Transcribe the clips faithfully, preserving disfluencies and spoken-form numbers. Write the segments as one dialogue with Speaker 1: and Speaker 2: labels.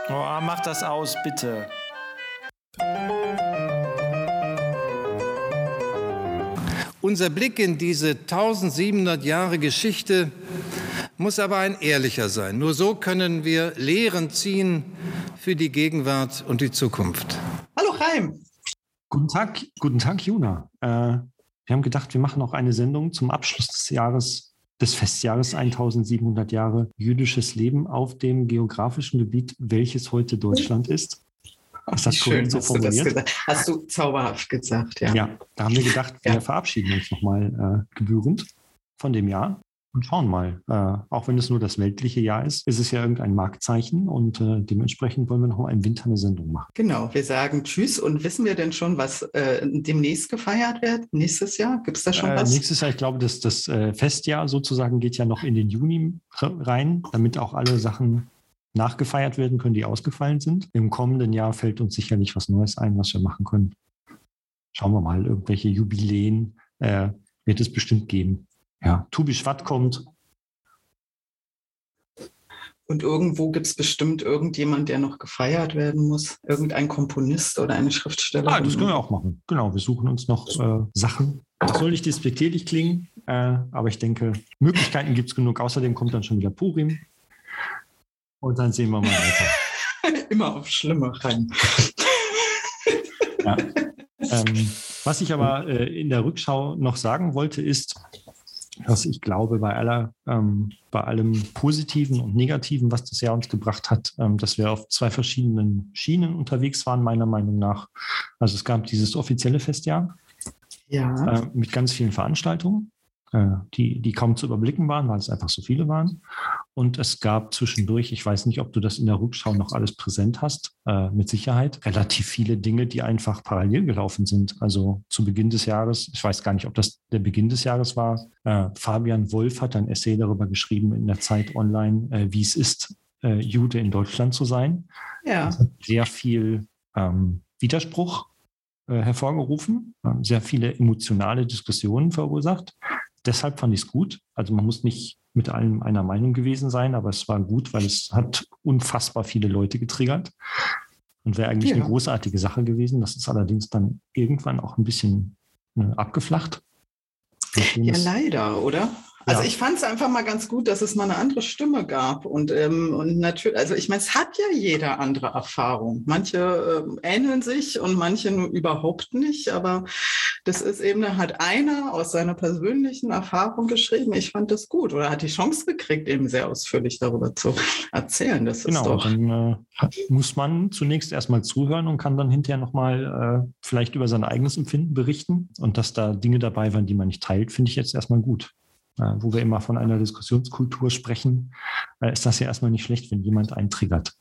Speaker 1: Oh, mach das aus, bitte.
Speaker 2: Unser Blick in diese eintausendsiebenhundert Jahre Geschichte muss aber ein ehrlicher sein. Nur so können wir Lehren ziehen für die Gegenwart und die Zukunft.
Speaker 3: Hallo Chaim.
Speaker 4: Guten Tag, guten Tag, Juna. Äh, wir haben gedacht, wir machen auch eine Sendung zum Abschluss des Jahres, des Festjahres eintausendsiebenhundert Jahre jüdisches Leben auf dem geografischen Gebiet, welches heute Deutschland ist.
Speaker 3: Ist das korrekt so formuliert? Das hast du zauberhaft gesagt, ja.
Speaker 4: Ja, da haben wir gedacht, wir
Speaker 3: ja.
Speaker 4: verabschieden uns nochmal äh, gebührend von dem Jahr und schauen mal. Äh, auch wenn es nur das weltliche Jahr ist, ist es ja irgendein Marktzeichen und äh, dementsprechend wollen wir noch mal im Winter eine Sendung machen.
Speaker 3: Genau, wir sagen Tschüss und wissen wir denn schon, was äh, demnächst gefeiert wird? Nächstes Jahr? Gibt es da schon
Speaker 4: äh,
Speaker 3: was?
Speaker 4: Nächstes Jahr, ich glaube, das, das äh, Festjahr sozusagen geht ja noch in den Juni rein, damit auch alle Sachen nachgefeiert werden können, die ausgefallen sind. Im kommenden Jahr fällt uns sicherlich was Neues ein, was wir machen können. Schauen wir mal, irgendwelche Jubiläen äh, wird es bestimmt geben. Ja, Tu Bishvat kommt.
Speaker 3: Und irgendwo gibt es bestimmt irgendjemand, der noch gefeiert werden muss. Irgendein Komponist oder eine Schriftstellerin.
Speaker 4: Ah, das können wir auch machen. Genau, wir suchen uns noch äh, Sachen. Das soll nicht despektierlich klingen, äh, aber ich denke, Möglichkeiten gibt es genug. Außerdem kommt dann schon wieder Purim. Und dann sehen wir mal weiter.
Speaker 3: Immer auf Schlimme rein.
Speaker 4: Ja. Ähm, was ich aber äh, in der Rückschau noch sagen wollte, ist, dass ich glaube, bei aller, ähm, bei allem Positiven und Negativen, was das Jahr uns gebracht hat, ähm, dass wir auf zwei verschiedenen Schienen unterwegs waren, meiner Meinung nach. Also es gab dieses offizielle Festjahr
Speaker 3: ja.
Speaker 4: äh, mit ganz vielen Veranstaltungen, äh, die, die kaum zu überblicken waren, weil es einfach so viele waren. Und es gab zwischendurch, ich weiß nicht, ob du das in der Rückschau noch alles präsent hast, äh, mit Sicherheit, relativ viele Dinge, die einfach parallel gelaufen sind. Also zu Beginn des Jahres, ich weiß gar nicht, ob das der Beginn des Jahres war, äh, Fabian Wolf hat ein Essay darüber geschrieben in der Zeit online, äh, wie es ist, äh, Jude in Deutschland zu sein.
Speaker 3: Ja.
Speaker 4: Das hat sehr viel ähm, Widerspruch äh, hervorgerufen, äh, sehr viele emotionale Diskussionen verursacht. Deshalb fand ich es gut. Also man muss nicht mit allem einer Meinung gewesen sein, aber es war gut, weil es hat unfassbar viele Leute getriggert und wäre eigentlich ja. eine großartige Sache gewesen. Das ist allerdings dann irgendwann auch ein bisschen äh, abgeflacht.
Speaker 3: Ja, leider, oder? Also ja. ich fand es einfach mal ganz gut, dass es mal eine andere Stimme gab. Und, ähm, und natürlich, also ich meine, es hat ja jeder andere Erfahrung. Manche ähm, ähneln sich und manche nur überhaupt nicht. Aber das ist eben halt einer aus seiner persönlichen Erfahrung geschrieben. Ich fand das gut. Oder hat die Chance gekriegt, eben sehr ausführlich darüber zu erzählen. Das
Speaker 4: genau,
Speaker 3: ist doch
Speaker 4: dann äh, muss man zunächst erstmal zuhören und kann dann hinterher nochmal äh, vielleicht über sein eigenes Empfinden berichten. Und dass da Dinge dabei waren, die man nicht teilt, finde ich jetzt erstmal gut. Äh, wo wir immer von einer Diskussionskultur sprechen, äh, ist das ja erstmal nicht schlecht, wenn jemand einen triggert.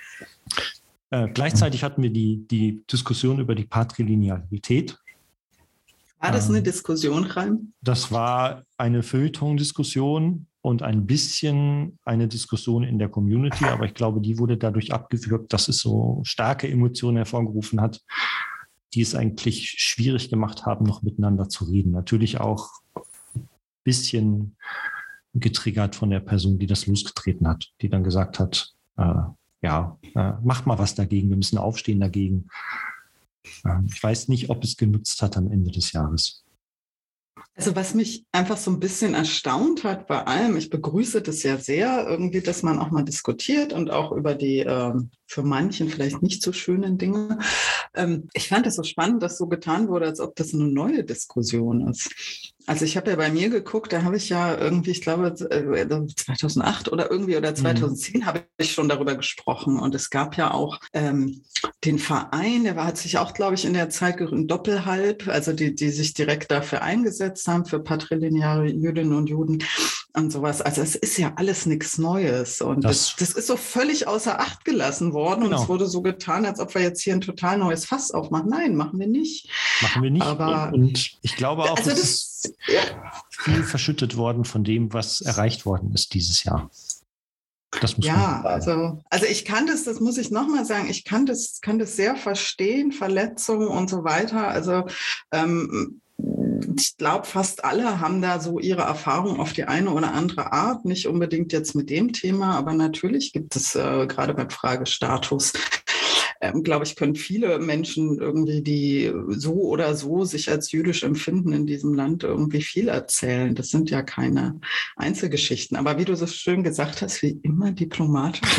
Speaker 4: Äh, gleichzeitig hatten wir die, die Diskussion über die Patrilinearität.
Speaker 3: War das eine Diskussion, Chaim?
Speaker 4: Das war eine Feuilleton-Diskussion und ein bisschen eine Diskussion in der Community, aber ich glaube, die wurde dadurch abgewürgt, dass es so starke Emotionen hervorgerufen hat, die es eigentlich schwierig gemacht haben, noch miteinander zu reden. Natürlich auch ein bisschen getriggert von der Person, die das losgetreten hat, die dann gesagt hat, äh, ja, äh, macht mal was dagegen, wir müssen aufstehen dagegen. Ich weiß nicht, ob es genutzt hat am Ende des Jahres.
Speaker 3: Also was mich einfach so ein bisschen erstaunt hat bei allem, ich begrüße das ja sehr, irgendwie, dass man auch mal diskutiert und auch über die äh, für manchen vielleicht nicht so schönen Dinge. Ähm, ich fand es so spannend, dass so getan wurde, als ob das eine neue Diskussion ist. Also ich habe ja bei mir geguckt, da habe ich ja irgendwie, ich glaube zweitausendacht oder irgendwie oder zweitausendzehn mhm. habe ich schon darüber gesprochen. Und es gab ja auch ähm, den Verein, der war, hat sich auch, glaube ich, in der Zeit gegründet, Doppelhalb, also die, die sich direkt dafür eingesetzt haben, für patrilineare Jüdinnen und Juden und sowas. Also es ist ja alles nichts Neues. Und das, das, das ist so völlig außer Acht gelassen worden. Genau. Und es wurde so getan, als ob wir jetzt hier ein total neues Fass aufmachen. Nein, machen wir nicht.
Speaker 4: Machen wir nicht.
Speaker 3: Aber
Speaker 4: und, und ich glaube auch,
Speaker 3: also
Speaker 4: es
Speaker 3: das,
Speaker 4: ist viel verschüttet worden von dem, was erreicht worden ist dieses Jahr. Das muss
Speaker 3: ja, also, also ich kann das, das muss ich nochmal sagen, ich kann das, kann das sehr verstehen, Verletzungen und so weiter. Also ähm, ich glaube, fast alle haben da so ihre Erfahrung auf die eine oder andere Art, nicht unbedingt jetzt mit dem Thema, aber natürlich gibt es äh, gerade beim Fragestatus, ähm, glaube ich, können viele Menschen irgendwie, die so oder so sich als jüdisch empfinden in diesem Land, irgendwie viel erzählen. Das sind ja keine Einzelgeschichten. Aber wie du so schön gesagt hast, wie immer diplomatisch.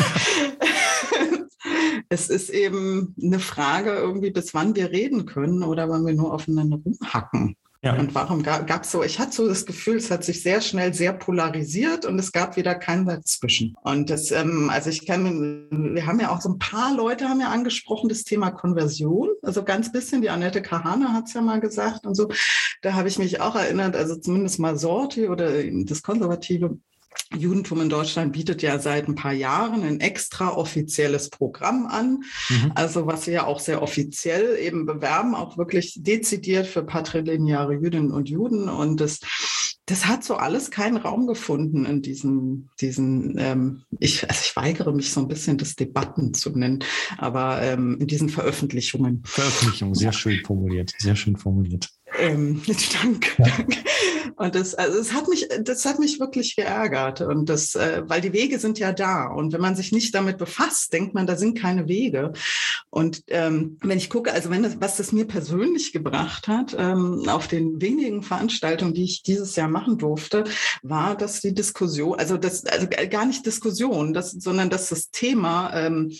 Speaker 3: Es ist eben eine Frage irgendwie, bis wann wir reden können oder wann wir nur aufeinander rumhacken. Ja. Und warum gab es so, ich hatte so das Gefühl, es hat sich sehr schnell sehr polarisiert und es gab wieder keinen dazwischen. Und das, ähm, also ich kann, wir haben ja auch so ein paar Leute haben ja angesprochen, das Thema Konversion, also ganz bisschen, die Annette Kahane hat es ja mal gesagt und so. Da habe ich mich auch erinnert, also zumindest mal Sorti oder das konservative Judentum in Deutschland bietet ja seit ein paar Jahren ein extra offizielles Programm an, mhm. also was sie ja auch sehr offiziell eben bewerben, auch wirklich dezidiert für patrilineare Jüdinnen und Juden. Und das, das hat so alles keinen Raum gefunden in diesen, diesen ähm, ich, also ich weigere mich so ein bisschen, das Debatten zu nennen, aber ähm, in diesen Veröffentlichungen.
Speaker 4: Veröffentlichung, sehr schön formuliert, sehr schön formuliert.
Speaker 3: Ähm, danke, ja. danke. Und das, also es hat mich, das hat mich wirklich geärgert. Und das, äh, weil die Wege sind ja da. Und wenn man sich nicht damit befasst, denkt man, da sind keine Wege. Und ähm, wenn ich gucke, also wenn das, was das mir persönlich gebracht hat, ähm, auf den wenigen Veranstaltungen, die ich dieses Jahr machen durfte, war, dass die Diskussion, also das, also gar nicht Diskussion, das, sondern dass das Thema ähm,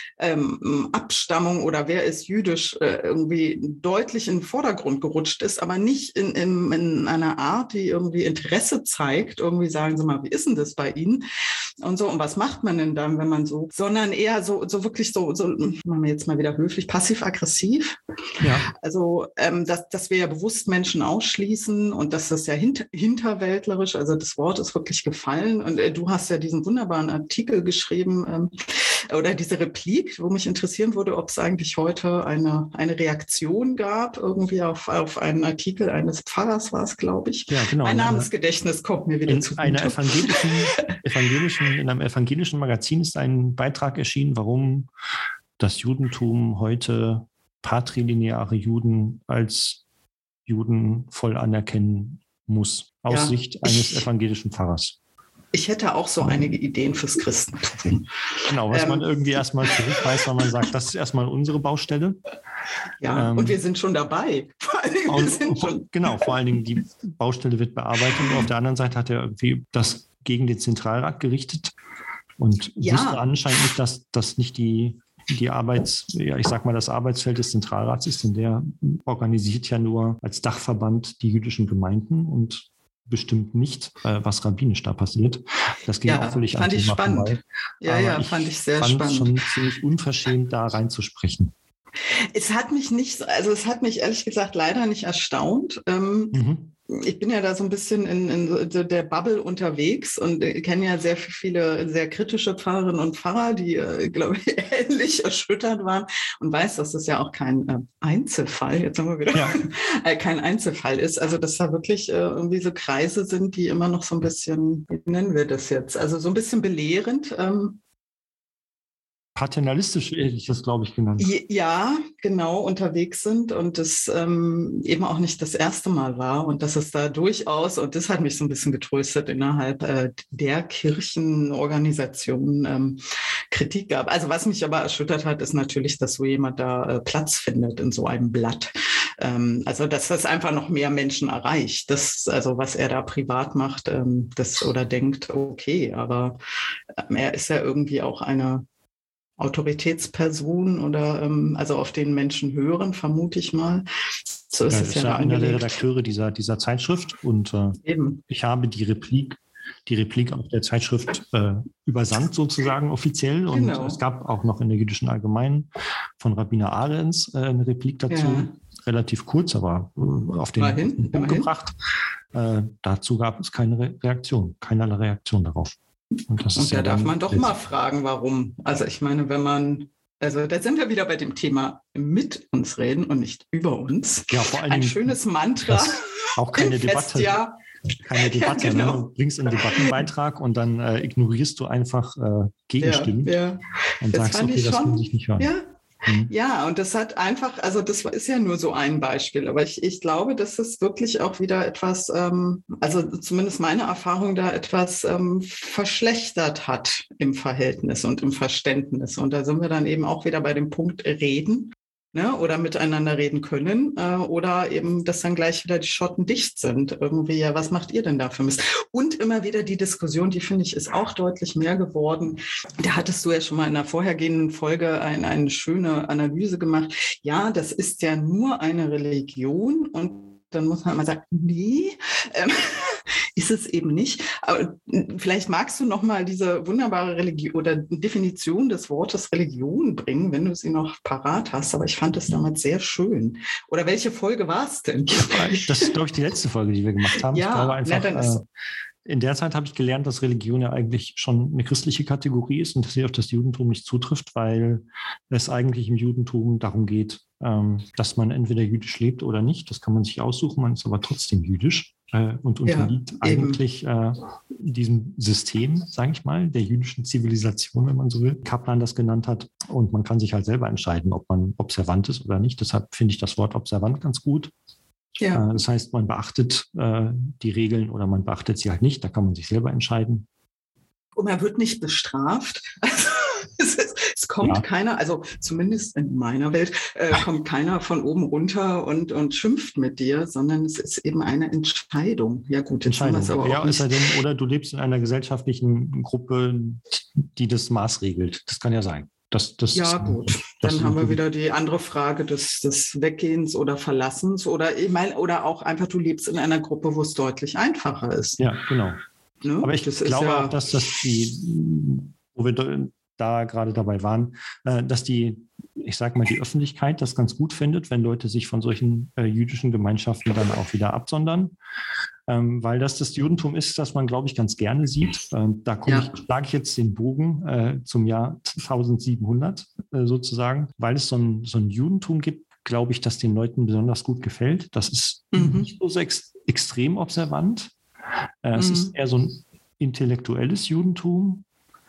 Speaker 3: ähm, Abstammung oder wer ist jüdisch äh, irgendwie deutlich in den Vordergrund gerutscht ist, aber nicht in, in, in einer Art, die irgendwie Interesse zeigt, irgendwie sagen Sie mal, wie ist denn das bei Ihnen? Und so, und was macht man denn dann, wenn man so, sondern eher so, so wirklich so, so, machen wir jetzt mal wieder höflich, passiv-aggressiv. Ja. Also, ähm, dass, dass wir ja bewusst Menschen ausschließen und dass das ja hint, hinterwäldlerisch, also das Wort ist wirklich gefallen. Und äh, du hast ja diesen wunderbaren Artikel geschrieben, ähm, oder diese Replik, wo mich interessieren würde, ob es eigentlich heute eine, eine Reaktion gab, irgendwie auf, auf einen Artikel eines Pfarrers war es, glaube ich.
Speaker 4: Ja, genau.
Speaker 3: Mein Namensgedächtnis kommt mir wieder zu.
Speaker 4: Einer evangelischen, evangelischen, in einem evangelischen Magazin ist ein Beitrag erschienen, warum das Judentum heute patrilineare Juden als Juden voll anerkennen muss, aus ja, Sicht eines ich, evangelischen Pfarrers.
Speaker 3: Ich hätte auch so einige Ideen fürs Christentum.
Speaker 4: Genau, was ähm, man irgendwie erstmal zurückweist, weil man sagt, das ist erstmal unsere Baustelle.
Speaker 3: Ja, ähm, und wir sind schon dabei. Vor allen Dingen, wir sind schon
Speaker 4: genau, vor allen Dingen die Baustelle wird bearbeitet und auf der anderen Seite hat er irgendwie das gegen den Zentralrat gerichtet und ja. wusste anscheinend nicht, dass das nicht die, die Arbeits, ja, ich sag mal, das Arbeitsfeld des Zentralrats ist, denn der organisiert ja nur als Dachverband die jüdischen Gemeinden und bestimmt nicht, äh, was rabbinisch da passiert. Das ging
Speaker 3: ja,
Speaker 4: auch völlig
Speaker 3: fand ich spannend.
Speaker 4: Vorbei.
Speaker 3: Ja,
Speaker 4: Aber
Speaker 3: ja,
Speaker 4: ich
Speaker 3: fand ich sehr
Speaker 4: fand
Speaker 3: spannend.
Speaker 4: Schon ziemlich unverschämt, da reinzusprechen.
Speaker 3: Es hat mich nicht, also es hat mich ehrlich gesagt leider nicht erstaunt. Ähm, mhm. Ich bin ja da so ein bisschen in, in der Bubble unterwegs und kenne ja sehr viele sehr kritische Pfarrerinnen und Pfarrer, die, glaube ich, ähnlich erschüttert waren und weiß, dass das ja auch kein äh, Einzelfall, jetzt haben wir wieder, ja. äh, kein Einzelfall ist. Also dass da wirklich äh, irgendwie so Kreise sind, die immer noch so ein bisschen, wie nennen wir das jetzt, also so ein bisschen belehrend, ähm,
Speaker 4: paternalistisch hätte ich das, glaube ich, genannt.
Speaker 3: Ja, genau, unterwegs sind und das ähm, eben auch nicht das erste Mal war und dass es da durchaus, und das hat mich so ein bisschen getröstet, innerhalb äh, der Kirchenorganisation ähm, Kritik gab. Also was mich aber erschüttert hat, ist natürlich, dass so jemand da äh, Platz findet in so einem Blatt. Ähm, also dass das einfach noch mehr Menschen erreicht. Das, also was er da privat macht, ähm, das oder denkt, okay, aber ähm, er ist ja irgendwie auch eine Autoritätsperson oder ähm, also auf den Menschen hören, vermute ich mal. So ist
Speaker 4: ja,
Speaker 3: es
Speaker 4: ist
Speaker 3: ja,
Speaker 4: ja
Speaker 3: einer
Speaker 4: der Redakteure dieser, dieser Zeitschrift und äh, Eben. ich habe die Replik, die Replik auf der Zeitschrift äh, übersandt sozusagen offiziell und genau. Es gab auch noch in der Jüdischen Allgemeinen von Rabbiner Ahrens äh, eine Replik dazu, ja. relativ kurz, aber äh, auf den,
Speaker 3: immerhin,
Speaker 4: auf den Punkt gebracht. Äh, dazu gab es keine Re- Reaktion, keinerlei Reaktion darauf. Und, das
Speaker 3: und
Speaker 4: ist
Speaker 3: da
Speaker 4: ja
Speaker 3: darf man doch mal fragen, warum. Also ich meine, wenn man, also da sind wir wieder bei dem Thema mit uns reden und nicht über uns.
Speaker 4: Ja, vor allem
Speaker 3: ein schönes Mantra.
Speaker 4: Auch keine Debatte.
Speaker 3: Festjahr.
Speaker 4: Keine Debatte. Ja, genau. Ne? Du bringst einen Debattenbeitrag und dann äh, ignorierst du einfach äh, Gegenstimmen
Speaker 3: ja, ja.
Speaker 4: und
Speaker 3: das
Speaker 4: sagst, okay, das will ich nicht hören.
Speaker 3: Ja.
Speaker 4: Mhm.
Speaker 3: Ja, und das hat einfach, also das ist ja nur so ein Beispiel, aber ich, ich glaube, dass es wirklich auch wieder etwas, ähm, also zumindest meine Erfahrung da etwas ähm, verschlechtert hat im Verhältnis und im Verständnis. Und da sind wir dann eben auch wieder bei dem Punkt Reden. Ne, oder miteinander reden können äh, oder eben, dass dann gleich wieder die Schotten dicht sind. Irgendwie, ja, was macht ihr denn da für Mist? Und immer wieder die Diskussion, die finde ich, ist auch deutlich mehr geworden. Da hattest du ja schon mal in der vorhergehenden Folge ein, eine schöne Analyse gemacht. Ja, das ist ja nur eine Religion und dann muss man mal sagen, nee, ähm, ist es eben nicht. Aber vielleicht magst du noch mal diese wunderbare Religion oder Definition des Wortes Religion bringen, wenn du sie noch parat hast. Aber ich fand es damals sehr schön. Oder welche Folge war es denn?
Speaker 4: Das ist, glaube ich, die letzte Folge, die wir gemacht haben.
Speaker 3: Ja,
Speaker 4: ich glaube einfach,
Speaker 3: na, dann ist
Speaker 4: äh, in der Zeit habe ich gelernt, dass Religion ja eigentlich schon eine christliche Kategorie ist und dass sie auf das Judentum nicht zutrifft, weil es eigentlich im Judentum darum geht, ähm, dass man entweder jüdisch lebt oder nicht. Das kann man sich aussuchen, man ist aber trotzdem jüdisch äh, und unterliegt ja, eigentlich äh, diesem System, sage ich mal, der jüdischen Zivilisation, wenn man so will. Kaplan das genannt hat. Und man kann sich halt selber entscheiden, ob man observant ist oder nicht. Deshalb finde ich das Wort observant ganz gut. Ja. Das heißt, man beachtet äh, die Regeln oder man beachtet sie halt nicht. Da kann man sich selber entscheiden.
Speaker 3: Und man wird nicht bestraft. Also, es, ist, es kommt ja. keiner, also zumindest in meiner Welt, äh, kommt keiner von oben runter und, und schimpft mit dir, sondern es ist eben eine Entscheidung. Ja gut, jetzt
Speaker 4: Entscheidung.
Speaker 3: haben wir es aber
Speaker 4: ja,
Speaker 3: auch nicht.
Speaker 4: Ist denn, oder du lebst in einer gesellschaftlichen Gruppe, die das Maß regelt. Das kann ja sein. Das, das,
Speaker 3: ja gut,
Speaker 4: das
Speaker 3: dann haben wir wieder die andere Frage des, des Weggehens oder Verlassens oder ich meine, oder auch einfach, du lebst in einer Gruppe, wo es deutlich einfacher ist.
Speaker 4: Ja, genau.
Speaker 3: Ne?
Speaker 4: Aber ich
Speaker 3: das
Speaker 4: glaube
Speaker 3: ja
Speaker 4: auch, dass das die, wo wir da gerade dabei waren, dass die, ich sage mal, die Öffentlichkeit das ganz gut findet, wenn Leute sich von solchen äh, jüdischen Gemeinschaften dann auch wieder absondern. Ähm, weil das das Judentum ist, das man, glaube ich, ganz gerne sieht. Ähm, da komme ja. ich, schlage ich jetzt den Bogen äh, zum Jahr tausendsiebenhundert äh, sozusagen, weil es so ein, so ein Judentum gibt, glaube ich, das den Leuten besonders gut gefällt. Das ist mhm. nicht so ex extrem observant. Äh, mhm. Es ist eher so ein intellektuelles Judentum.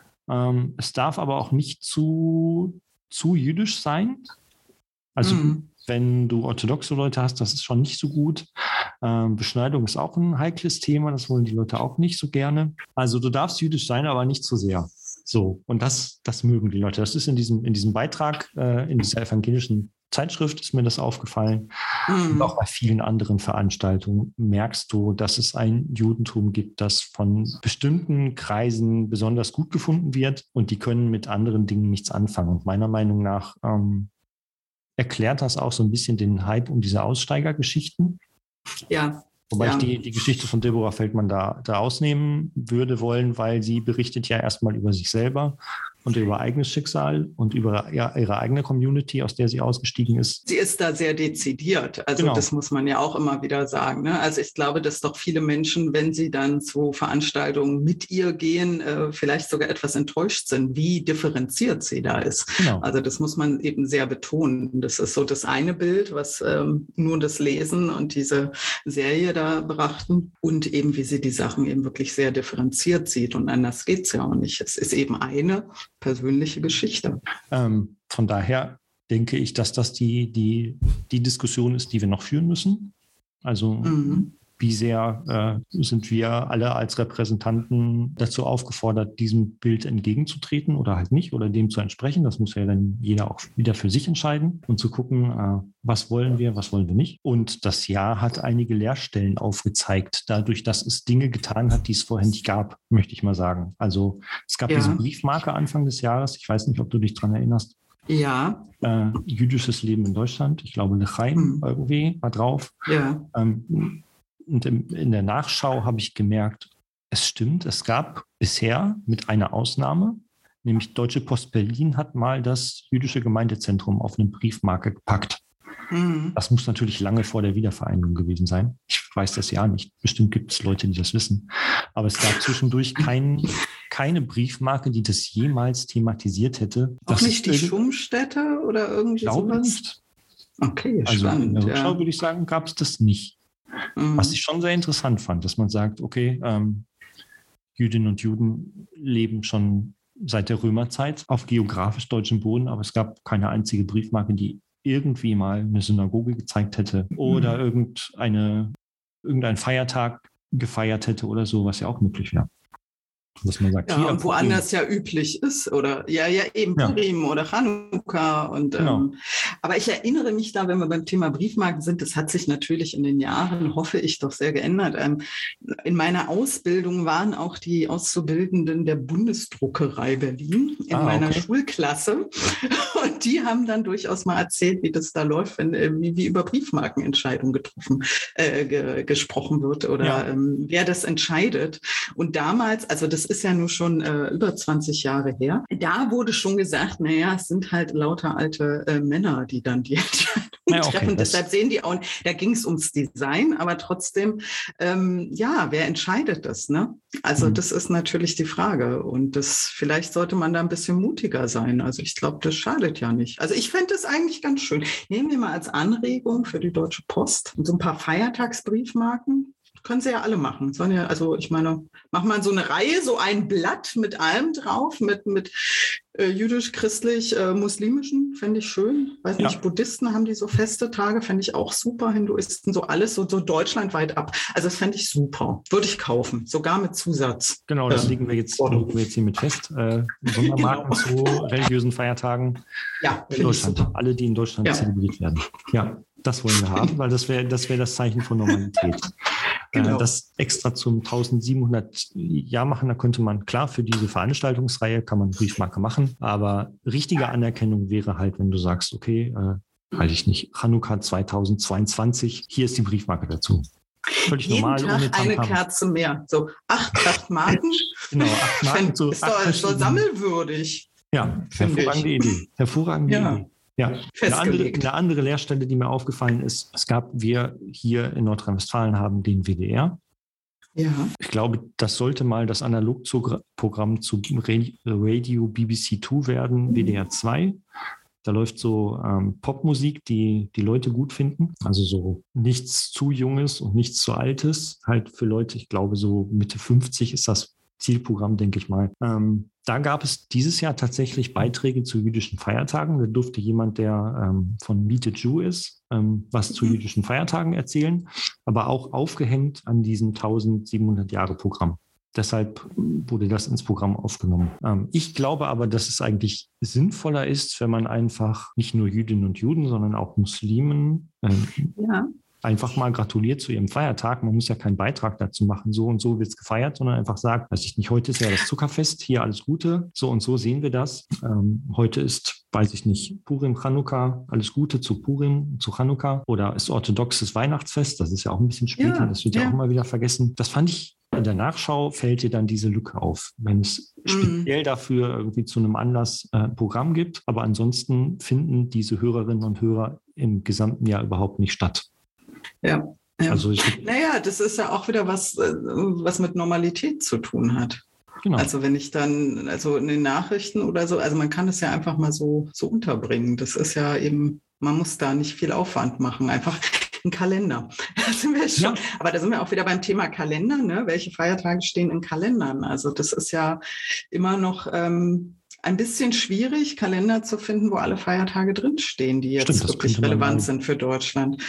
Speaker 4: Ähm, es darf aber auch nicht zu, zu jüdisch sein. Also mhm. wenn du orthodoxe Leute hast, das ist schon nicht so gut. Ähm, Beschneidung ist auch ein heikles Thema, das wollen die Leute auch nicht so gerne. Also du darfst jüdisch sein, aber nicht zu sehr. So, und das, das mögen die Leute. Das ist in diesem, in diesem Beitrag, äh, in dieser evangelischen Zeitschrift ist mir das aufgefallen. Mhm. Und auch bei vielen anderen Veranstaltungen merkst du, dass es ein Judentum gibt, das von bestimmten Kreisen besonders gut gefunden wird und die können mit anderen Dingen nichts anfangen. Und meiner Meinung nach ähm, erklärt das auch so ein bisschen den Hype um diese Aussteigergeschichten.
Speaker 3: Ja.
Speaker 4: Wobei
Speaker 3: ja.
Speaker 4: ich die, die Geschichte von Deborah Feldmann da, da ausnehmen würde wollen, weil sie berichtet ja erstmal über sich selber und über ihr eigenes Schicksal und über ja, ihre eigene Community, aus der sie ausgestiegen ist.
Speaker 3: Sie ist da sehr dezidiert. Also genau. Das muss man ja auch immer wieder sagen. Ne? Also ich glaube, dass doch viele Menschen, wenn sie dann zu Veranstaltungen mit ihr gehen, äh, vielleicht sogar etwas enttäuscht sind, wie differenziert sie da ist. Genau. Also das muss man eben sehr betonen. Das ist so das eine Bild, was ähm, nur das Lesen und diese Serie da brachten und eben, wie sie die Sachen eben wirklich sehr differenziert sieht. Und anders geht es ja auch nicht. Es ist eben eine persönliche Geschichte.
Speaker 4: Ähm, von daher denke ich, dass das die, die, die Diskussion ist, die wir noch führen müssen. Also mhm. wie sehr äh, sind wir alle als Repräsentanten dazu aufgefordert, diesem Bild entgegenzutreten oder halt nicht oder dem zu entsprechen. Das muss ja dann jeder auch wieder für sich entscheiden und zu gucken, äh, was wollen wir, was wollen wir nicht. Und das Jahr hat einige Leerstellen aufgezeigt, dadurch, dass es Dinge getan hat, die es vorher nicht gab, möchte ich mal sagen. Also es gab ja. diese Briefmarke Anfang des Jahres. Ich weiß nicht, ob du dich daran erinnerst.
Speaker 3: Ja.
Speaker 4: Äh, jüdisches Leben in Deutschland. Ich glaube, Lechaim mhm. irgendwie war drauf.
Speaker 3: Ja.
Speaker 4: Ähm, Und in der Nachschau habe ich gemerkt, es stimmt, es gab bisher mit einer Ausnahme, nämlich Deutsche Post Berlin hat mal das jüdische Gemeindezentrum auf eine Briefmarke gepackt. Mhm. Das muss natürlich lange vor der Wiedervereinigung gewesen sein. Ich weiß das ja nicht. Bestimmt gibt es Leute, die das wissen. Aber es gab zwischendurch kein, keine Briefmarke, die das jemals thematisiert hätte.
Speaker 3: Auch nicht die Schumstätte oder irgendwie
Speaker 4: sowas? Ich glaube nicht.
Speaker 3: Okay,
Speaker 4: also
Speaker 3: spannend.
Speaker 4: In der Rückschau
Speaker 3: ja.
Speaker 4: würde ich sagen, gab es das nicht. Mhm. Was ich schon sehr interessant fand, dass man sagt, okay, ähm, Jüdinnen und Juden leben schon seit der Römerzeit auf geografisch deutschem Boden, aber es gab keine einzige Briefmarke, die irgendwie mal eine Synagoge gezeigt hätte oder mhm. irgendeine, irgendein Feiertag gefeiert hätte oder so, was ja auch möglich wäre. Dass man sagt,
Speaker 3: ja,
Speaker 4: hier
Speaker 3: und woanders ja üblich ist, oder ja, ja, eben
Speaker 4: ja.
Speaker 3: Purim oder Chanukka. Und,
Speaker 4: genau.
Speaker 3: ähm, aber ich erinnere mich da, wenn wir beim Thema Briefmarken sind, das hat sich natürlich in den Jahren, hoffe ich, doch sehr geändert. Ähm, in meiner Ausbildung waren auch die Auszubildenden der Bundesdruckerei Berlin in ah, meiner okay. Schulklasse. Und die haben dann durchaus mal erzählt, wie das da läuft, wenn wie, wie über Briefmarkenentscheidungen getroffen, äh, ge, gesprochen wird oder ja. ähm, wer das entscheidet. Und damals, also das ist ja nur schon äh, über zwanzig Jahre her. Da wurde schon gesagt, naja, es sind halt lauter alte äh, Männer, die dann die Entscheidung ja, okay, treffen. Deshalb sehen die auch, da ging es ums Design, aber trotzdem, ähm, ja, wer entscheidet das, ne? Also mhm. das ist natürlich die Frage und das vielleicht sollte man da ein bisschen mutiger sein. Also ich glaube, das schadet ja nicht. Also ich fände das eigentlich ganz schön. Nehmen wir mal als Anregung für die Deutsche Post so ein paar Feiertagsbriefmarken. Können sie ja alle machen. Ja, also ich meine, mach mal so eine Reihe, so ein Blatt mit allem drauf, mit, mit äh, jüdisch, christlich, äh, muslimischen, fände ich schön. Weiß nicht, ja. Buddhisten haben die so feste Tage, fände ich auch super. Hinduisten, so alles, so, so deutschlandweit ab. Also das fände ich super. Würde ich kaufen, sogar mit Zusatz.
Speaker 4: Genau, das ähm, legen wir jetzt, legen wir jetzt hiermit fest. Äh, Sondermarken genau. zu religiösen Feiertagen
Speaker 3: ja,
Speaker 4: in Deutschland. Alle, die in Deutschland ja. zelebriert werden. Ja, das wollen wir haben, weil das wäre das wär das Zeichen von Normalität. Genau. Das extra zum tausendsiebenhundert Jahr machen, da könnte man, klar, für diese Veranstaltungsreihe kann man Briefmarke machen, aber richtige Anerkennung wäre halt, wenn du sagst, okay, äh, weiß ich nicht, Chanukka zweitausendzweiundzwanzig, hier ist die Briefmarke dazu. Völlig
Speaker 3: Jeden
Speaker 4: normal,
Speaker 3: Tag
Speaker 4: ohne
Speaker 3: eine
Speaker 4: Tamtam.
Speaker 3: Kerze mehr, so acht, acht Marken.
Speaker 4: Genau, acht Marken. So
Speaker 3: ist doch, ist doch sammelwürdig.
Speaker 4: Ja, hervorragende ich. Idee. Hervorragende
Speaker 3: ja.
Speaker 4: Idee. Ja, eine andere, eine andere Leerstelle, die mir aufgefallen ist, es gab, wir hier in Nordrhein-Westfalen haben den W D R.
Speaker 3: Ja.
Speaker 4: Ich glaube, das sollte mal das Analogprogramm zu Radio B B C zwei werden, mhm. W D R zwei. Da läuft so ähm, Popmusik, die die Leute gut finden. Also so nichts zu Junges und nichts zu Altes. Halt für Leute, ich glaube so Mitte fünfzig ist das Zielprogramm, denke ich mal. Ähm, da gab es dieses Jahr tatsächlich Beiträge zu jüdischen Feiertagen. Da durfte jemand, der ähm, von Meet a Jew ist, ähm, was zu jüdischen Feiertagen erzählen, aber auch aufgehängt an diesem tausendsiebenhundert Jahre Programm. Deshalb wurde das ins Programm aufgenommen. Ähm, ich glaube aber, dass es eigentlich sinnvoller ist, wenn man einfach nicht nur Jüdinnen und Juden, sondern auch Muslimen ähm, ja. einfach mal gratuliert zu ihrem Feiertag. Man muss ja keinen Beitrag dazu machen, so und so wird es gefeiert, sondern einfach sagt, weiß ich nicht, heute ist ja das Zuckerfest, hier alles Gute, so und so sehen wir das. Ähm, heute ist, weiß ich nicht, Purim, Chanukka, alles Gute zu Purim, zu Chanukka oder ist orthodoxes Weihnachtsfest, das ist ja auch ein bisschen später, ja, das wird ja. ja auch immer wieder vergessen. Das fand ich, in der Nachschau fällt dir dann diese Lücke auf, wenn es speziell dafür irgendwie zu einem Anlass äh, Programm gibt, aber ansonsten finden diese Hörerinnen und Hörer im gesamten Jahr überhaupt nicht statt.
Speaker 3: Ja, ja.
Speaker 4: Also ich,
Speaker 3: naja, das ist ja auch wieder was, was mit Normalität zu tun hat. Genau. Also wenn ich dann, also in den Nachrichten oder so, also man kann es ja einfach mal so, so unterbringen. Das ist ja eben, man muss da nicht viel Aufwand machen, einfach ein Kalender. Da sind wir schon. Ja. Aber da sind wir auch wieder beim Thema Kalender, ne? Welche Feiertage stehen in Kalendern? Also das ist ja immer noch ähm, ein bisschen schwierig, Kalender zu finden, wo alle Feiertage drinstehen, die jetzt Stimmt, wirklich relevant sind für Deutschland.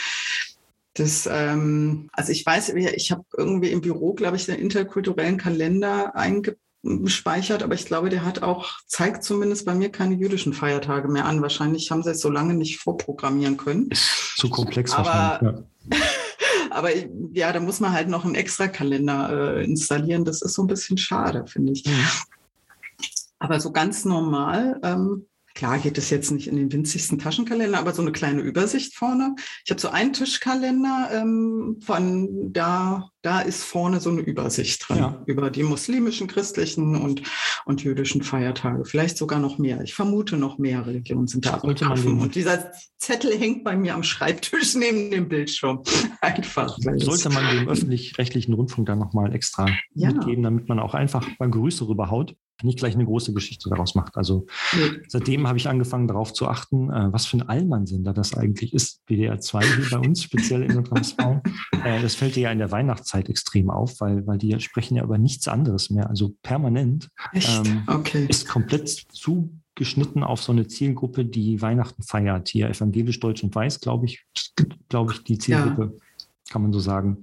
Speaker 3: Das, ähm, also ich weiß, ich habe irgendwie im Büro, glaube ich, den interkulturellen Kalender eingespeichert, aber ich glaube, der hat auch, zeigt zumindest bei mir keine jüdischen Feiertage mehr an. Wahrscheinlich haben sie es so lange nicht vorprogrammieren können.
Speaker 4: Zu komplex
Speaker 3: aber,
Speaker 4: wahrscheinlich, ja.
Speaker 3: Aber ja, da muss man halt noch einen extra Kalender äh, installieren. Das ist so ein bisschen schade, finde ich. Mhm. Aber so ganz normal, ähm, klar geht es jetzt nicht in den winzigsten Taschenkalender, aber so eine kleine Übersicht vorne. Ich habe so einen Tischkalender, ähm, von da, da ist vorne so eine Übersicht drin ja. über die muslimischen, christlichen und, und jüdischen Feiertage. Vielleicht sogar noch mehr. Ich vermute noch mehr Religionen sind da betroffen. Und dieser Zettel hängt bei mir am Schreibtisch neben dem Bildschirm. Einfach.
Speaker 4: Sollte man dem öffentlich-rechtlichen Rundfunk dann nochmal extra ja. mitgeben, damit man auch einfach mal Grüße rüberhaut. nicht gleich eine große Geschichte daraus macht. Also nee. Seitdem habe ich angefangen, darauf zu achten, äh, was für ein Allmann-Sender das eigentlich ist. W D R zwei hier bei uns, speziell in Nordrhein-Westfalen. Äh, das fällt dir ja in der Weihnachtszeit extrem auf, weil, weil die sprechen ja über nichts anderes mehr. Also permanent.
Speaker 3: Echt?
Speaker 4: Ähm,
Speaker 3: okay.
Speaker 4: Ist komplett zugeschnitten auf so eine Zielgruppe, die Weihnachten feiert. Hier evangelisch, deutsch und weiß, glaube ich, glaube ich, die Zielgruppe, ja. Kann man so sagen.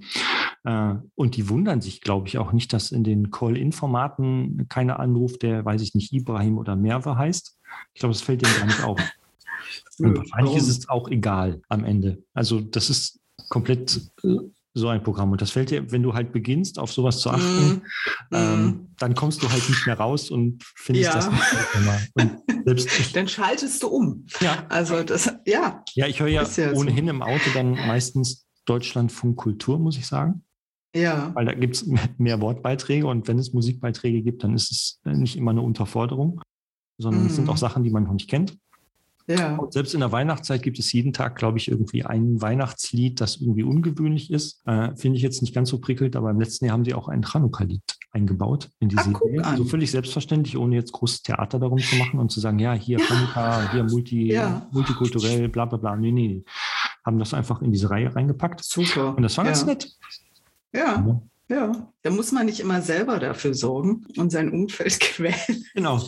Speaker 4: Und die wundern sich, glaube ich, auch nicht, dass in den Call-In-Formaten keiner anruft, der, weiß ich nicht, Ibrahim oder Merve heißt. Ich glaube, das fällt denen gar nicht auf. Und wahrscheinlich ist es auch egal am Ende. Also das ist komplett so ein Programm. Und das fällt dir, wenn du halt beginnst, auf sowas zu achten, mm. ähm, dann kommst du halt nicht mehr raus und findest ja. das nicht immer. Und selbst ich,
Speaker 3: dann schaltest du um.
Speaker 4: Ja.
Speaker 3: Also das, ja.
Speaker 4: Ja, ich höre ja, ja ohnehin so. Im Auto dann meistens Deutschlandfunk Kultur, muss ich sagen.
Speaker 3: Ja.
Speaker 4: Weil da gibt es mehr Wortbeiträge und wenn es Musikbeiträge gibt, dann ist es nicht immer eine Unterforderung, sondern mm. es sind auch Sachen, die man noch nicht kennt.
Speaker 3: Ja.
Speaker 4: Und selbst in der Weihnachtszeit gibt es jeden Tag, glaube ich, irgendwie ein Weihnachtslied, das irgendwie ungewöhnlich ist. Äh, Finde ich jetzt nicht ganz so prickelnd, aber im letzten Jahr haben sie auch ein Chanukka-Lied eingebaut in die Serie. Also völlig selbstverständlich, ohne jetzt großes Theater darum zu machen und zu sagen, ja, hier ja. Chanukka, hier Multi, ja. multikulturell, bla bla bla. Nee, nee. Haben das einfach in diese Reihe reingepackt.
Speaker 3: Super.
Speaker 4: Und das war
Speaker 3: ja.
Speaker 4: ganz nett.
Speaker 3: Ja. ja. Ja, da muss man nicht immer selber dafür sorgen und sein Umfeld quälen.
Speaker 4: Genau.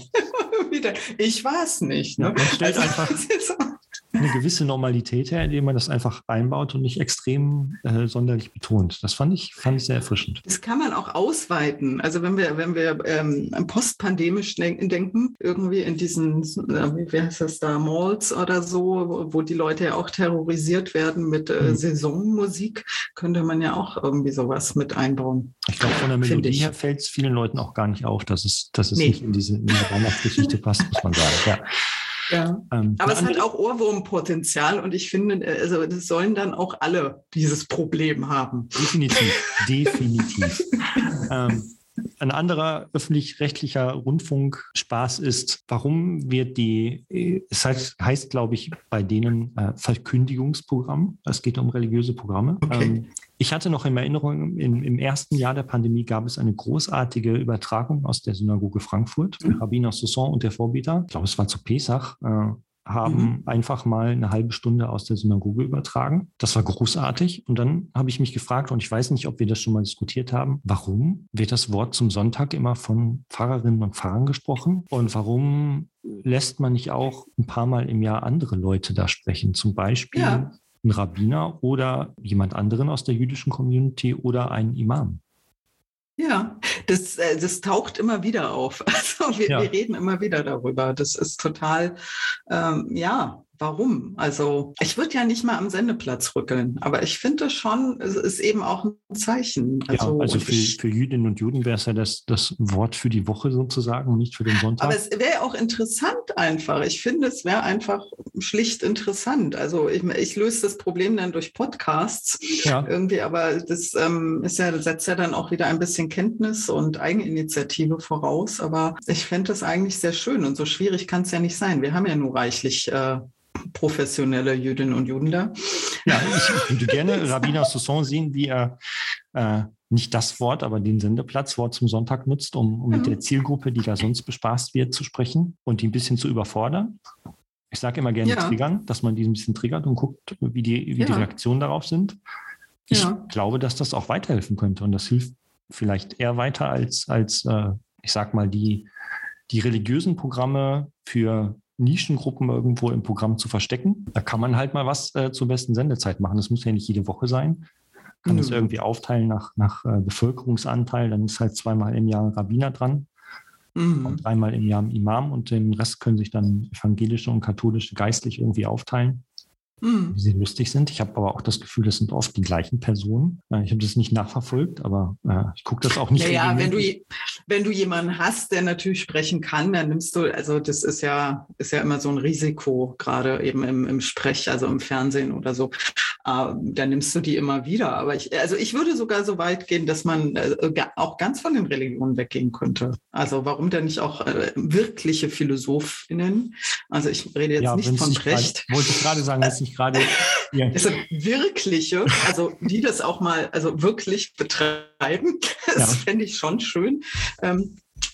Speaker 3: Ich weiß nicht. Ne?
Speaker 4: Ja, man stellt also, einfach eine gewisse Normalität her, indem man das einfach einbaut und nicht extrem äh, sonderlich betont. Das fand ich, fand ich sehr erfrischend.
Speaker 3: Das kann man auch ausweiten. Also wenn wir, wenn wir ähm, postpandemisch denken, irgendwie in diesen, äh, wie heißt das da, Malls oder so, wo, wo die Leute ja auch terrorisiert werden mit äh, mhm. Saisonmusik, könnte man ja auch irgendwie sowas mit einbauen.
Speaker 4: Ich glaube, von der Melodie her fällt es vielen Leuten auch gar nicht auf, dass es, dass es nee. nicht in diese, in diese Weihnachtsgeschichte passt, muss man sagen. Ja.
Speaker 3: Ja, ähm, aber es hat auch Ohrwurmpotenzial und ich finde, also das sollen dann auch alle dieses Problem haben.
Speaker 4: Definitiv, definitiv. ähm, ein anderer öffentlich-rechtlicher Rundfunkspaß ist, warum wird die, es heißt, heißt glaube ich, bei denen äh, Verkündigungsprogramm. Es geht um religiöse Programme.
Speaker 3: Okay.
Speaker 4: Ähm, ich hatte noch in Erinnerung, im, im ersten Jahr der Pandemie gab es eine großartige Übertragung aus der Synagoge Frankfurt. Mhm. Rabbiner Soussan und der Vorbeter, ich glaube, es war zu Pesach, äh, haben mhm. einfach mal eine halbe Stunde aus der Synagoge übertragen. Das war großartig. Und dann habe ich mich gefragt, und ich weiß nicht, ob wir das schon mal diskutiert haben, warum wird das Wort zum Sonntag immer von Pfarrerinnen und Pfarrern gesprochen? Und warum lässt man nicht auch ein paar Mal im Jahr andere Leute da sprechen? Zum Beispiel ja. ein Rabbiner oder jemand anderen aus der jüdischen Community oder ein Imam.
Speaker 3: Ja, das, das taucht immer wieder auf. Also wir, ja. wir reden immer wieder darüber. Das ist total, ähm, ja, warum? Also ich würde ja nicht mal am Sendeplatz rückeln, aber ich finde schon, es ist eben auch ein Zeichen.
Speaker 4: Also, ja, also für, für Jüdinnen und Juden wäre es ja das, das Wort für die Woche sozusagen, nicht für den Sonntag.
Speaker 3: Aber es wäre auch interessant einfach. Ich finde, es wäre einfach schlicht interessant. Also ich, ich löse das Problem dann durch Podcasts ja. irgendwie, aber das ähm, ist ja, setzt ja dann auch wieder ein bisschen Kenntnis und Eigeninitiative voraus. Aber ich fände das eigentlich sehr schön und so schwierig kann es ja nicht sein. Wir haben ja nur reichlich äh, professionelle Jüdinnen und Juden da.
Speaker 4: Ja, ich würde gerne Rabbiner Soussan sehen, wie er äh, nicht das Wort, aber den Sendeplatzwort zum Sonntag nutzt, um, um ja. mit der Zielgruppe, die da sonst bespaßt wird, zu sprechen und die ein bisschen zu überfordern. Ich sage immer gerne ja. triggern, dass man die ein bisschen triggert und guckt, wie die, wie ja. die Reaktionen darauf sind. Ich ja. glaube, dass das auch weiterhelfen könnte und das hilft vielleicht eher weiter als, als äh, ich sag mal, die, die religiösen Programme für Nischengruppen irgendwo im Programm zu verstecken. Da kann man halt mal was äh, zur besten Sendezeit machen. Das muss ja nicht jede Woche sein. Kann mhm. das irgendwie aufteilen nach, nach äh, Bevölkerungsanteil. Dann ist halt zweimal im Jahr ein Rabbiner dran mhm. und dreimal im Jahr ein Imam und den Rest können sich dann evangelische und katholische geistlich irgendwie aufteilen. Mhm. Wie sie lustig sind. Ich habe aber auch das Gefühl, das sind oft die gleichen Personen. Ich habe das nicht nachverfolgt, aber äh, ich gucke das auch nicht.
Speaker 3: Naja, wenn du, wenn du jemanden hast, der natürlich sprechen kann, dann nimmst du, also das ist ja, ist ja immer so ein Risiko, gerade eben im, im Sprech, also im Fernsehen oder so. Äh, dann nimmst du die immer wieder. Aber ich, also ich würde sogar so weit gehen, dass man äh, auch ganz von den Religionen weggehen könnte. Also warum denn nicht auch äh, wirkliche PhilosophInnen? Also ich rede jetzt ja, nicht von Brecht.
Speaker 4: Grad, wollte ich gerade sagen, dass ich gerade
Speaker 3: ja. Also wirkliche, also die das auch mal, also wirklich betreiben, das ja. fände ich schon schön. Ähm,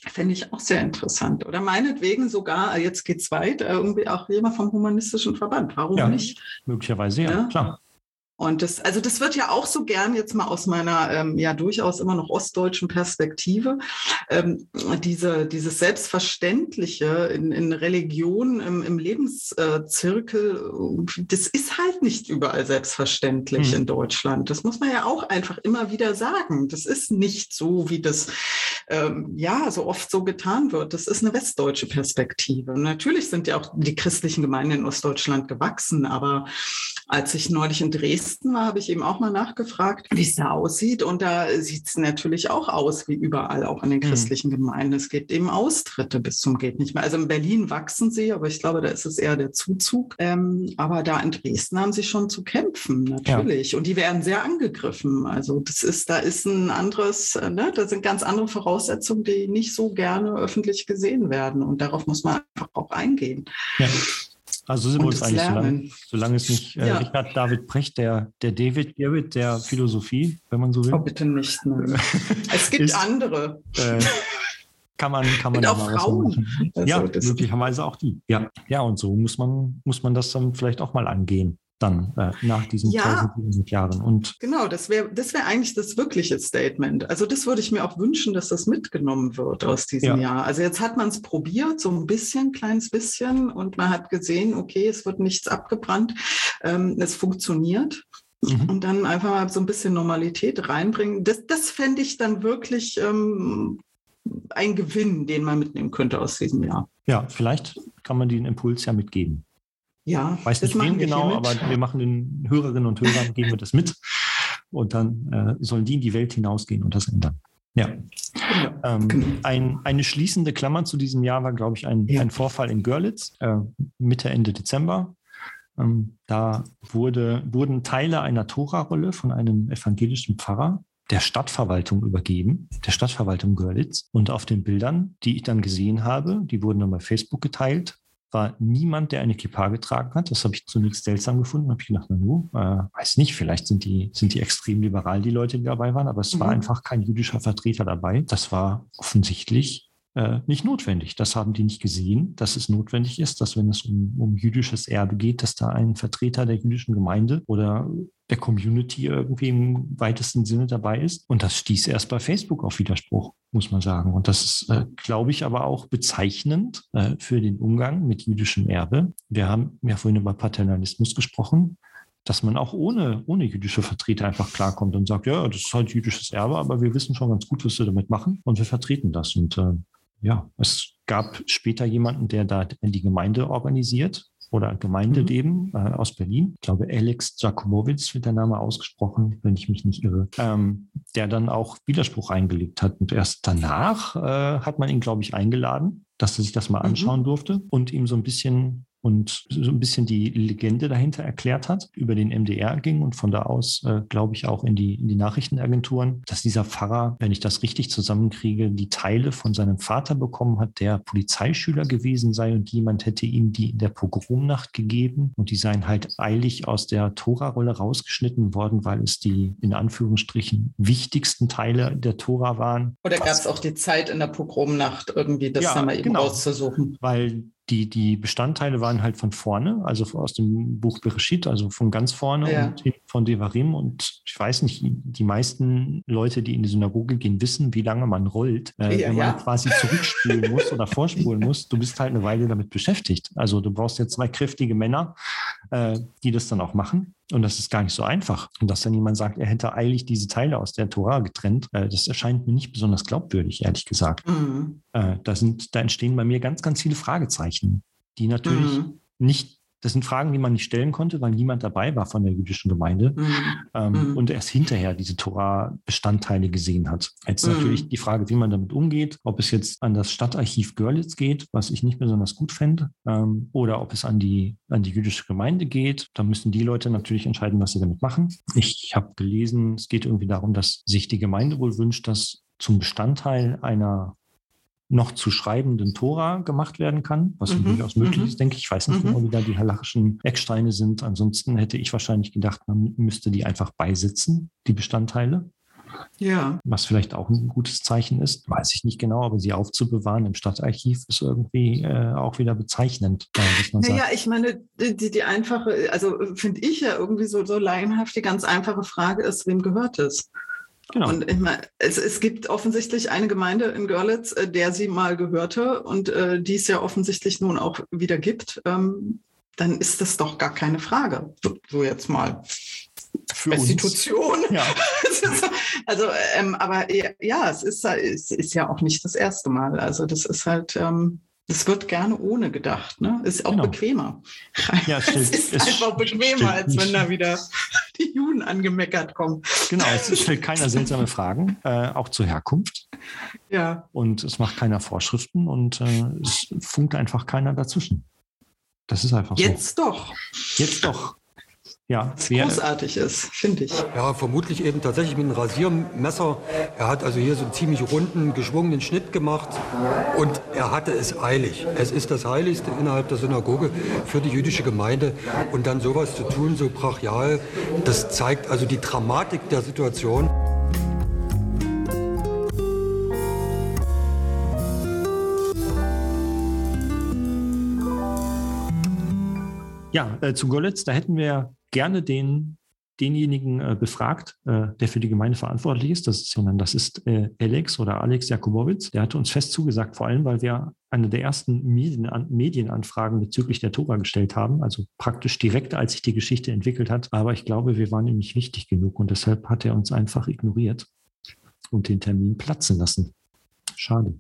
Speaker 3: Fände ich auch sehr interessant. Oder meinetwegen sogar, jetzt geht's weit, irgendwie auch jemand vom Humanistischen Verband. Warum
Speaker 4: ja,
Speaker 3: nicht?
Speaker 4: Möglicherweise, ja,
Speaker 3: ja?
Speaker 4: klar.
Speaker 3: Und das, also das wird ja auch so gern jetzt mal aus meiner ähm, ja durchaus immer noch ostdeutschen Perspektive, ähm, diese, dieses Selbstverständliche in, in Religion, im, im Lebenszirkel, das ist halt nicht überall selbstverständlich mhm. in Deutschland. Das muss man ja auch einfach immer wieder sagen. Das ist nicht so, wie das ähm, ja so oft so getan wird. Das ist eine westdeutsche Perspektive. Und natürlich sind ja auch die christlichen Gemeinden in Ostdeutschland gewachsen, aber als ich neulich in Dresden war, habe ich eben auch mal nachgefragt, wie es da aussieht. Und da sieht es natürlich auch aus, wie überall, auch in den christlichen mhm. Gemeinden. Es gibt eben Austritte bis zum geht nicht mehr. Also in Berlin wachsen sie, aber ich glaube, da ist es eher der Zuzug. Ähm, aber da in Dresden haben sie schon zu kämpfen, natürlich. Ja. Und die werden sehr angegriffen. Also das ist, da ist ein anderes, ne, da sind ganz andere Voraussetzungen, die nicht so gerne öffentlich gesehen werden. Und darauf muss man einfach auch eingehen.
Speaker 4: Ja. Also sind wir uns eigentlich, solange, solange es nicht äh, ja. Richard David Precht, der, der David Garrett der Philosophie, wenn man so will.
Speaker 3: Oh, bitte nicht. Nein. Es gibt ist, andere.
Speaker 4: Äh, kann man, kann man
Speaker 3: und auch Frauen.
Speaker 4: Also, ja, möglicherweise auch die. Ja, ja, und so muss man, muss man das dann vielleicht auch mal angehen. Dann äh, nach diesen
Speaker 3: ja,
Speaker 4: tausend Jahren. Und
Speaker 3: genau, das wäre das wär eigentlich das wirkliche Statement. Also das würde ich mir auch wünschen, dass das mitgenommen wird aus diesem ja. Jahr. Also jetzt hat man es probiert, so ein bisschen, kleines bisschen, und man hat gesehen, okay, es wird nichts abgebrannt, ähm, es funktioniert. Mhm. Und dann einfach mal so ein bisschen Normalität reinbringen. Das, das fände ich dann wirklich ähm, ein Gewinn, den man mitnehmen könnte aus diesem Jahr.
Speaker 4: Ja, vielleicht kann man den Impuls ja mitgeben.
Speaker 3: Ja,
Speaker 4: weiß nicht wem genau, aber wir machen den Hörerinnen und Hörern, geben wir das mit und dann äh, sollen die in die Welt hinausgehen und das ändern. Ja. Genau. Ähm, genau. Ein, eine schließende Klammer zu diesem Jahr war, glaube ich, ein, ja. ein Vorfall in Görlitz, äh, Mitte, Ende Dezember. Ähm, da wurde, wurden Teile einer Tora-Rolle von einem evangelischen Pfarrer der Stadtverwaltung übergeben, der Stadtverwaltung Görlitz. Und auf den Bildern, die ich dann gesehen habe, die wurden dann bei Facebook geteilt, war niemand, der eine Kippa getragen hat. Das habe ich zunächst seltsam gefunden. Habe ich gedacht, na nu, äh, weiß nicht, vielleicht sind die, sind die extrem liberal, die Leute, die dabei waren, aber es mhm. war einfach kein jüdischer Vertreter dabei. Das war offensichtlich äh, nicht notwendig. Das haben die nicht gesehen, dass es notwendig ist, dass wenn es um, um jüdisches Erbe geht, dass da ein Vertreter der jüdischen Gemeinde oder der Community irgendwie im weitesten Sinne dabei ist. Und das stieß erst bei Facebook auf Widerspruch, muss man sagen. Und das ist, äh, glaube ich, aber auch bezeichnend äh, für den Umgang mit jüdischem Erbe. Wir haben ja vorhin über Paternalismus gesprochen, dass man auch ohne, ohne jüdische Vertreter einfach klarkommt und sagt, ja, das ist halt jüdisches Erbe, aber wir wissen schon ganz gut, was wir damit machen und wir vertreten das. Und äh, ja, es gab später jemanden, der da die Gemeinde organisiert oder Gemeindeleben mhm. äh, aus Berlin. Ich glaube, Alex Jakubowitz wird der Name ausgesprochen, wenn ich mich nicht irre, ähm, der dann auch Widerspruch eingelegt hat. Und erst danach äh, hat man ihn, glaube ich, eingeladen, dass er sich das mal anschauen mhm. durfte und ihm so ein bisschen und so ein bisschen die Legende dahinter erklärt hat, über den M D R ging und von da aus, äh, glaube ich, auch in die, in die Nachrichtenagenturen, dass dieser Pfarrer, wenn ich das richtig zusammenkriege, die Teile von seinem Vater bekommen hat, der Polizeischüler gewesen sei und jemand hätte ihm die in der Pogromnacht gegeben und die seien halt eilig aus der Tora-Rolle rausgeschnitten worden, weil es die, in Anführungsstrichen, wichtigsten Teile der Tora waren.
Speaker 3: Oder gab es auch die Zeit in der Pogromnacht irgendwie, das
Speaker 4: ja,
Speaker 3: dann mal eben
Speaker 4: genau,
Speaker 3: rauszusuchen?
Speaker 4: Weil Die, die Bestandteile waren halt von vorne, also aus dem Buch Bereshit, also von ganz vorne ja. und von Devarim. Und ich weiß nicht, die meisten Leute, die in die Synagoge gehen, wissen, wie lange man rollt. Äh, ja, wenn man ja. quasi zurückspulen muss oder vorspulen muss, du bist halt eine Weile damit beschäftigt. Also du brauchst jetzt zwei kräftige Männer, äh, die das dann auch machen. Und das ist gar nicht so einfach. Und dass dann jemand sagt, er hätte eilig diese Teile aus der Tora getrennt, äh, das erscheint mir nicht besonders glaubwürdig, ehrlich gesagt. Mhm. Äh, da, sind, da entstehen bei mir ganz, ganz viele Fragezeichen, die natürlich mhm. nicht, das sind Fragen, die man nicht stellen konnte, weil niemand dabei war von der jüdischen Gemeinde mhm. Ähm, mhm. und erst hinterher diese Tora-Bestandteile gesehen hat. Jetzt mhm. natürlich die Frage, wie man damit umgeht, ob es jetzt an das Stadtarchiv Görlitz geht, was ich nicht besonders gut fände, ähm, oder ob es an die, an die jüdische Gemeinde geht. Da müssen die Leute natürlich entscheiden, was sie damit machen. Ich habe gelesen, es geht irgendwie darum, dass sich die Gemeinde wohl wünscht, dass zum Bestandteil einer noch zu schreibenden Tora gemacht werden kann, was mhm. durchaus möglich mhm. ist, denke ich. Ich weiß nicht mhm. genau, wie da die halachischen Ecksteine sind. Ansonsten hätte ich wahrscheinlich gedacht, man müsste die einfach beisetzen, die Bestandteile.
Speaker 3: Ja.
Speaker 4: Was vielleicht auch ein gutes Zeichen ist, weiß ich nicht genau, aber sie aufzubewahren im Stadtarchiv ist irgendwie äh, auch wieder bezeichnend. Dass man
Speaker 3: naja,
Speaker 4: sagt.
Speaker 3: ich meine, die, die, die einfache, also finde ich ja irgendwie so, so laienhaft, die ganz einfache Frage ist, wem gehört es? Genau. Und ich meine, es, es gibt offensichtlich eine Gemeinde in Görlitz, der sie mal gehörte und äh, die es ja offensichtlich nun auch wieder gibt. Ähm, dann ist das doch gar keine Frage. So, so jetzt mal.
Speaker 4: Für
Speaker 3: Restitution.
Speaker 4: Uns. Ja.
Speaker 3: also, ähm, aber ja, es ist, es ist ja auch nicht das erste Mal. Also das ist halt, ähm, das wird gerne ohne gedacht. Ne? Ist auch genau. bequemer.
Speaker 4: Ja, es, stellt,
Speaker 3: es ist
Speaker 4: es
Speaker 3: einfach bequemer, als wenn da wieder die Juden angemeckert kommen.
Speaker 4: Genau, es stellt keiner seltsame Fragen, äh, auch zur Herkunft.
Speaker 3: Ja.
Speaker 4: Und es macht keiner Vorschriften und äh, es funkt einfach keiner dazwischen. Das ist einfach so.
Speaker 3: Jetzt doch.
Speaker 4: Jetzt doch. Ja,
Speaker 3: was großartig ist, finde ich.
Speaker 5: Ja, vermutlich eben tatsächlich mit einem Rasiermesser. Er hat also hier so einen ziemlich runden, geschwungenen Schnitt gemacht und er hatte es eilig. Es ist das Heiligste innerhalb der Synagoge für die jüdische Gemeinde und dann sowas zu tun, so brachial, das zeigt also die Dramatik der Situation.
Speaker 4: Ja, äh, zu Görlitz, da hätten wir gerne den, denjenigen äh, befragt, äh, der für die Gemeinde verantwortlich ist. Das ist, sondern das ist äh, Alex oder Alex Jakubowitz. Der hatte uns fest zugesagt, vor allem, weil wir eine der ersten Medien, Medienanfragen bezüglich der Tora gestellt haben, also praktisch direkt, als sich die Geschichte entwickelt hat. Aber ich glaube, wir waren ihm nicht wichtig genug und deshalb hat er uns einfach ignoriert und den Termin platzen lassen. Schade.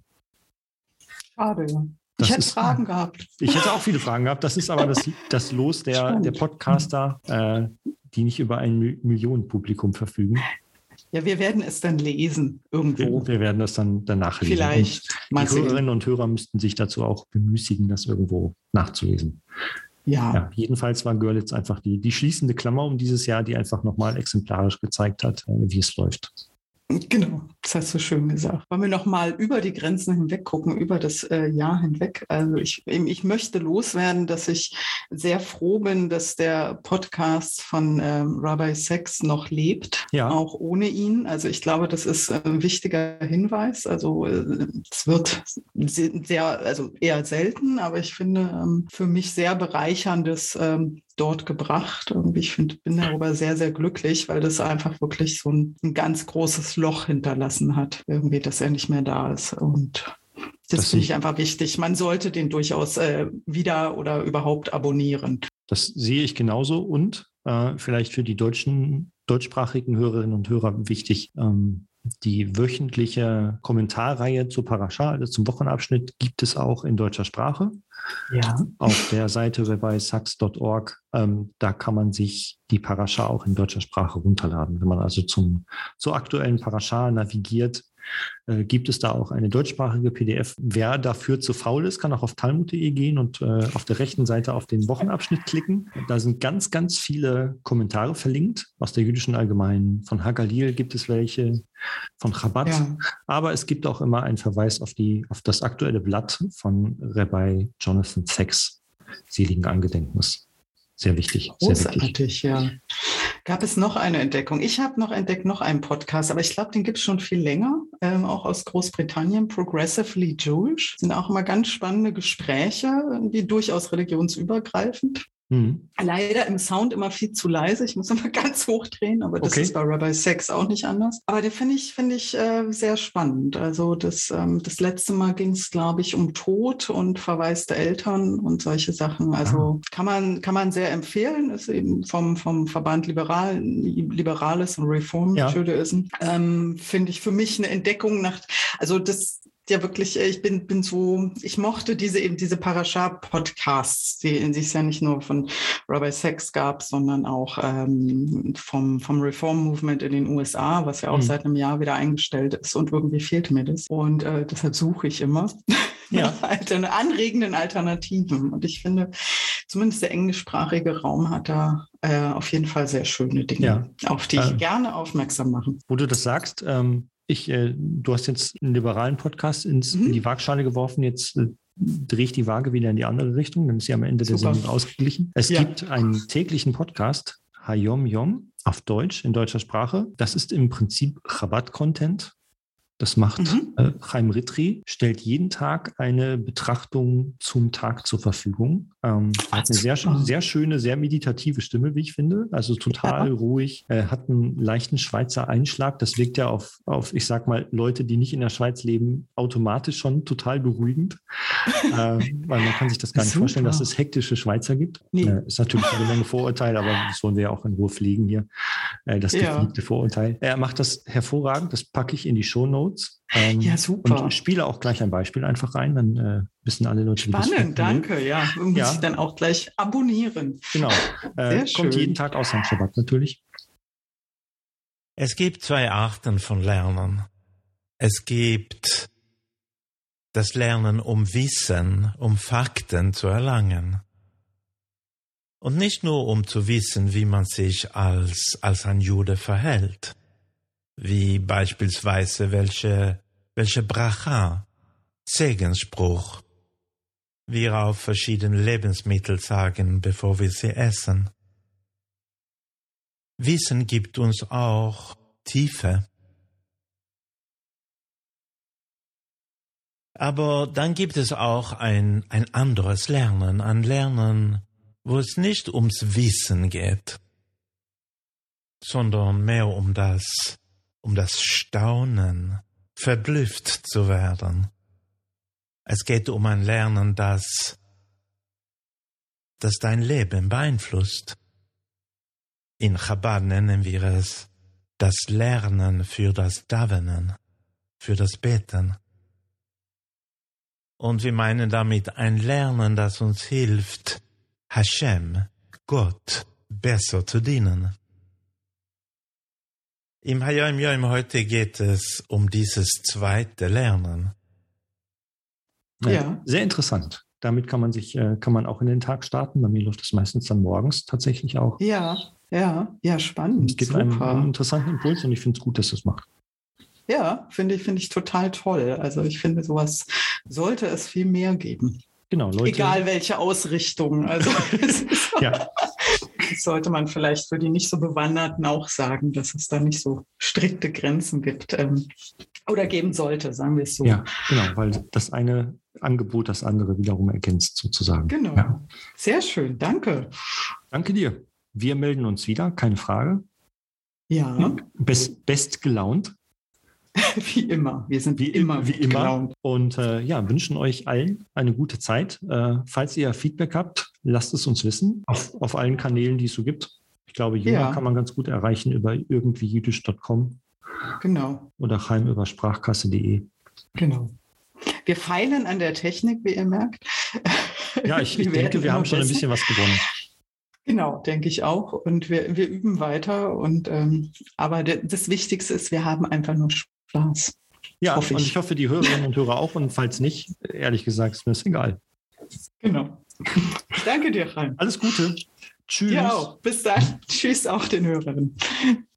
Speaker 3: Schade, ja.
Speaker 4: Das
Speaker 3: ich hätte
Speaker 4: ist,
Speaker 3: Fragen gehabt.
Speaker 4: Ich hätte auch viele Fragen gehabt. Das ist aber das, das Los der, der Podcaster, äh, die nicht über ein Millionenpublikum verfügen.
Speaker 3: Ja, wir werden es dann lesen irgendwo.
Speaker 4: Wir, wir werden das dann danach lesen.
Speaker 3: Vielleicht.
Speaker 4: Und die Hörerinnen und Hörer müssten sich dazu auch bemüßigen, das irgendwo nachzulesen.
Speaker 3: Ja.
Speaker 4: ja. Jedenfalls war Görlitz einfach die, die schließende Klammer um dieses Jahr, die einfach nochmal exemplarisch gezeigt hat, wie es läuft.
Speaker 3: Genau, das hast du schön gesagt. Wollen wir noch mal über die Grenzen hinweg gucken, über das äh, Jahr hinweg? Also ich, ich möchte loswerden, dass ich sehr froh bin, dass der Podcast von ähm, Rabbi Sacks noch lebt,
Speaker 4: ja.
Speaker 3: auch ohne ihn. Also ich glaube, das ist ein wichtiger Hinweis. Also äh, es wird sehr, also eher selten, aber ich finde ähm, für mich sehr bereicherndes ähm, dort gebracht. Und ich find, bin darüber sehr, sehr glücklich, weil das einfach wirklich so ein, ein ganz großes Loch hinterlassen hat, irgendwie, dass er nicht mehr da ist. Und das, das finde ich einfach wichtig. Man sollte den durchaus äh, wieder oder überhaupt abonnieren.
Speaker 4: Das sehe ich genauso und äh, vielleicht für die deutschen, deutschsprachigen Hörerinnen und Hörer wichtig, ähm, die wöchentliche Kommentarreihe zur Parascha, also zum Wochenabschnitt, gibt es auch in deutscher Sprache.
Speaker 3: Ja.
Speaker 4: Auf der Seite rabbi sacks punkt org, ähm, da kann man sich die Parascha auch in deutscher Sprache runterladen. Wenn man also zum, zur aktuellen Parascha navigiert, äh, gibt es da auch eine deutschsprachige P D F. Wer dafür zu faul ist, kann auch auf talmud punkt de gehen und äh, auf der rechten Seite auf den Wochenabschnitt klicken. Da sind ganz, ganz viele Kommentare verlinkt aus der jüdischen Allgemeinen. Von Hagalil gibt es welche, von Chabad. Ja. Aber es gibt auch immer einen Verweis auf, die, auf das aktuelle Blatt von Rabbi Jonathan Sacks, seligen Angedenkens. Sehr wichtig.
Speaker 3: Großartig,
Speaker 4: sehr wichtig.
Speaker 3: Ja. Gab es noch eine Entdeckung? Ich habe noch entdeckt, noch einen Podcast, aber ich glaube, den gibt es schon viel länger, ähm, auch aus Großbritannien, Progressively Jewish. Das sind auch immer ganz spannende Gespräche, die durchaus religionsübergreifend. Mhm. Leider im Sound immer viel zu leise. Ich muss immer ganz hoch drehen, aber das okay. ist bei Rabbi Sacks auch nicht anders. Aber den finde ich, finde ich äh, sehr spannend. Also das, ähm, das letzte Mal ging es, glaube ich, um Tod und verwaiste Eltern und solche Sachen. Also ah. kann man, kann man sehr empfehlen. Ist eben vom, vom Verband Liberal, Liberales und Reform ja. Judaism. Ähm, finde ich für mich eine Entdeckung nach, also das ja wirklich, ich bin, bin so, ich mochte diese eben diese Parascha-Podcasts, die, die es ja nicht nur von Rabbi Sacks gab, sondern auch ähm, vom, vom Reform-Movement in den U S A, was ja auch mhm. seit einem Jahr wieder eingestellt ist und irgendwie fehlt mir das. Und äh, deshalb suche ich immer ja. nach anregenden Alternativen. Und ich finde, zumindest der englischsprachige Raum hat da äh, auf jeden Fall sehr schöne Dinge, ja. auf die ich äh, gerne aufmerksam mache.
Speaker 4: Wo du das sagst, ähm Ich, äh, du hast jetzt einen liberalen Podcast ins, mhm. in die Waagschale geworfen. Jetzt äh, drehe ich die Waage wieder in die andere Richtung. Dann ist sie am Ende Super. der Sendung ausgeglichen. Es ja. gibt einen täglichen Podcast, Hayom Yom auf Deutsch, in deutscher Sprache. Das ist im Prinzip Chabad-Content. Das macht mhm. äh, Chaim Ritri, stellt jeden Tag eine Betrachtung zum Tag zur Verfügung. Ähm, hat eine sehr, sehr schöne, sehr meditative Stimme, wie ich finde. Also total ja. ruhig. Er hat einen leichten Schweizer Einschlag. Das wirkt ja auf, auf, ich sag mal, Leute, die nicht in der Schweiz leben, automatisch schon total beruhigend. äh, weil man kann sich das gar nicht Super. vorstellen, dass es hektische Schweizer gibt. Nee. Äh, ist natürlich eine Menge Vorurteil, aber das wollen wir ja auch in Ruhe pflegen hier. Äh, das ja. gepflegte Vorurteil. Er macht das hervorragend. Das packe ich in die Shownotes. Ähm,
Speaker 3: ja, super.
Speaker 4: Und spiele auch gleich ein Beispiel einfach rein, dann äh, wissen alle Leute, wie das
Speaker 3: Spannend, danke, ja. Muss ja. ich dann auch gleich abonnieren.
Speaker 4: Genau. Äh, kommt jeden Tag aus am Schabbat natürlich.
Speaker 6: Es gibt zwei Arten von Lernen. Es gibt das Lernen, um Wissen, um Fakten zu erlangen. Und nicht nur, um zu wissen, wie man sich als, als ein Jude verhält. Wie beispielsweise welche, welche Bracha, Segensspruch, wir auf verschiedene Lebensmittel sagen, bevor wir sie essen. Wissen gibt uns auch Tiefe. Aber dann gibt es auch ein, ein anderes Lernen, ein Lernen, wo es nicht ums Wissen geht, sondern mehr um das um das Staunen, verblüfft zu werden. Es geht um ein Lernen, das, das dein Leben beeinflusst. In Chabad nennen wir es das Lernen für das Davenen, für das Beten. Und wir meinen damit ein Lernen, das uns hilft, Hashem, Gott, besser zu dienen. Im Hayom Yom heute geht es um dieses zweite Lernen.
Speaker 4: Ja, ja. Sehr interessant. Damit kann man sich, kann man auch in den Tag starten. Bei mir läuft es meistens dann morgens tatsächlich auch.
Speaker 3: Ja, ja, ja, spannend.
Speaker 4: Es gibt einen, einen interessanten Impuls und ich finde es gut, dass das macht.
Speaker 3: Ja, finde ich, finde ich total toll. Also ich finde, sowas sollte es viel mehr geben.
Speaker 4: Genau, Leute.
Speaker 3: Egal welche Ausrichtung. Also ja. Das sollte man vielleicht für die nicht so Bewanderten auch sagen, dass es da nicht so strikte Grenzen gibt ähm, oder geben sollte, sagen wir es so.
Speaker 4: Ja, genau, weil das eine Angebot das andere wiederum ergänzt sozusagen.
Speaker 3: Genau,
Speaker 4: ja.
Speaker 3: Sehr schön, danke.
Speaker 4: Danke dir. Wir melden uns wieder, keine Frage.
Speaker 3: Ja.
Speaker 4: Best, best gelaunt.
Speaker 3: Wie immer. Wir sind
Speaker 4: wie immer, wie immer. Gelaunt. Und äh, ja, wünschen euch allen eine gute Zeit. Äh, falls ihr Feedback habt, lasst es uns wissen. Auf, auf allen Kanälen, die es so gibt. Ich glaube, Juna ja. kann man ganz gut erreichen über irgendwie jüdisch Punkt com.
Speaker 3: Genau.
Speaker 4: Oder Chaim über sprachkasse Punkt de.
Speaker 3: Genau. Wir feilen an der Technik, wie ihr merkt.
Speaker 4: Ja, ich, ich denke, wir haben schon ein bisschen was gewonnen.
Speaker 3: Genau, denke ich auch. Und wir, wir üben weiter. Und ähm, aber de, das Wichtigste ist, wir haben einfach nur Spaß.
Speaker 4: Ja, hoffe ich. Und ich hoffe, die Hörerinnen und Hörer auch. Und falls nicht, ehrlich gesagt, ist mir das egal.
Speaker 3: Genau. Danke dir, Chaim.
Speaker 4: Alles Gute. Tschüss.
Speaker 3: Ja, auch. Bis dann. Tschüss auch den Hörerinnen.